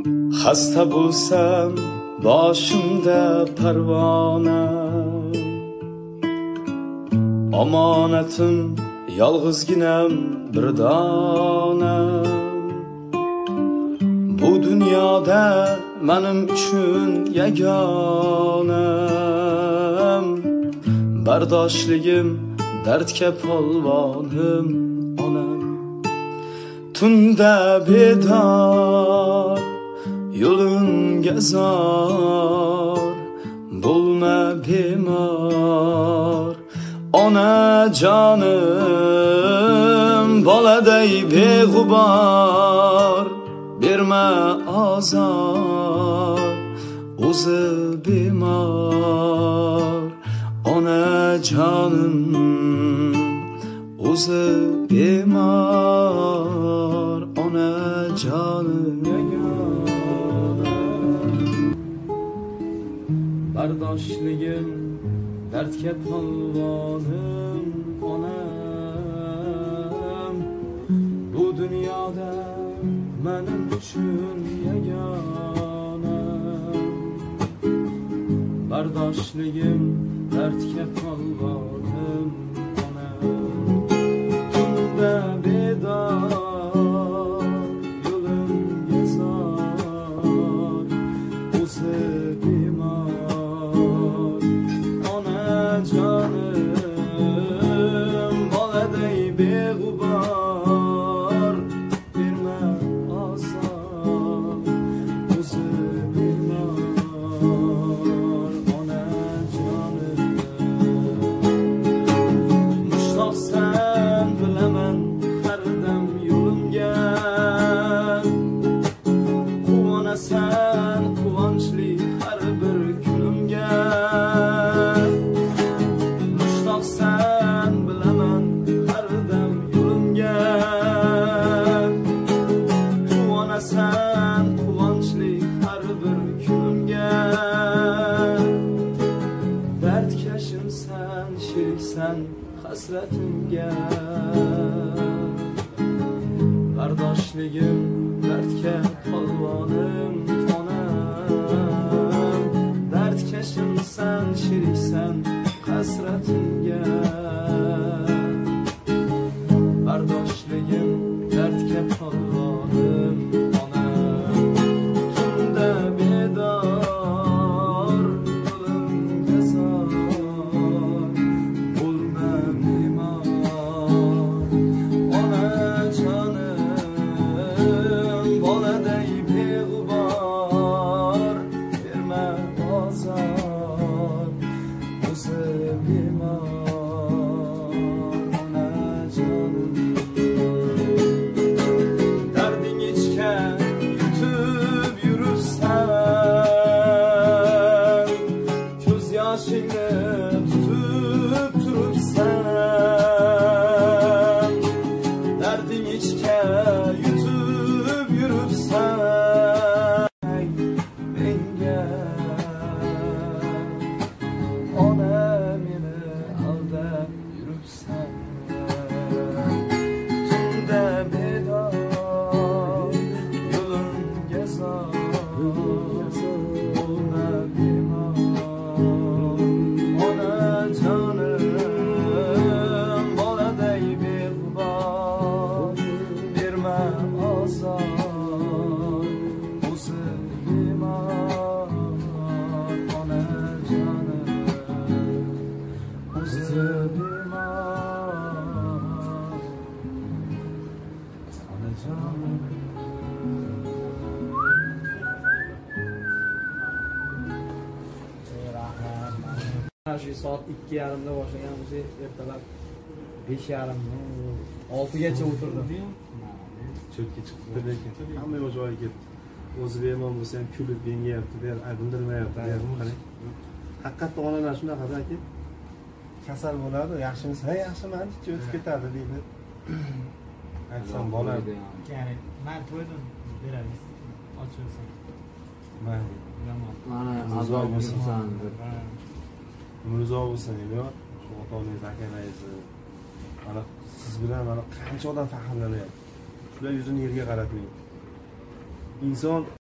Xasta bo'lsam boshimda parvona, omonatim yolg'izginam bir dona. Bu dunyoda menim uchun yagonam, bardoshligim dardga polvonim onam. Tunda bedor yo'limga zor, bo'lma bemor ona jonim, boladay beg'ubor berma azor, o'zi bemor ona jonim, o'zi bemor ona jonim. Bardoshligim dardga polvonim onam, bu dunyoda menim uchun yagonam. Bardoshligim dardga polvonim onam, tunda bedor yo'limga zor, o'zi bemor ona jonim, boladay beg'ubor berma azor, o'zi bemor ona jonim. Mushtoqsan bilaman har dam yo'limga, quvonasan quvonchli har bir kunimga. Mushtoqsan bilaman har dam yo'limga, quvonasan quvonchli har bir kunimga. Dardkashimsan, sheriksan hasratimga, bardoshligim dardga polvonim onam. Dardkashimsan, sheriksan hasratimga, bardoshligim dardga polvonim onam. Tunda bedor yo'limga zor, bo'lma bemor ona jonim, boladay beg'ubor berma azor, o'zi bemor ona jonim. Darding ichgan yutib yuribsan, ko'z yoshingni tutib turibsan. Darding ichgan yutib yuribsan, menga ona meni aldab yuribsan. Tunda bedor yo'limga zor, bo'lma bemor ona jonim, boladay beg'ubor berma azor, o'zi bemor ona jonim, o'zi bemor ona jonim. Shu soat 2:30da boshlaganmiz, ertalab 5:30, 6gacha o'tirdim. Cho'tga chiqibdi, lekin hamma yo'q joyiga ketdi. O'zi bemor bo'lsa ham kulib yengyapti, bildirmayapti. Qarang. Haqiqatda onalar shunaqada aka. Kasal bo'ladi, yaxshimisiz? Ha, yaxshiman, hech o'tib ketadi deydi. Aytsam bo'ladi. Ya'ni men to'ydim, beramiz. Ochilsin. Mayli. Mana azob bo'lsin. Umringiz uzoq bo'lsin, yo. Shu ota-onangiz, akangiz, mana siz bilan mana qancha odam faxrlanyapti. Shular yuzini yerga qaratmang. Inson